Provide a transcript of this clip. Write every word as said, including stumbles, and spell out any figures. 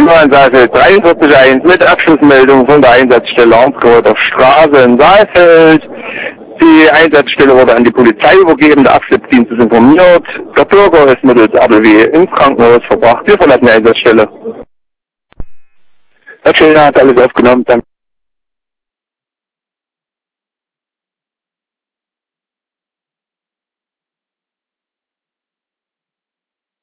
neun Saalfeld dreiundvierzig eins mit Abschlussmeldung von der Einsatzstelle Arnsgard auf Straße in Saalfeld. Die Einsatzstelle wurde an die Polizei übergeben, der Abschleppdienst ist informiert. Der Bürger ist mittels R B W ins Krankenhaus verbracht. Wir verlassen die Einsatzstelle. Herr Schellner hat alles aufgenommen, danke.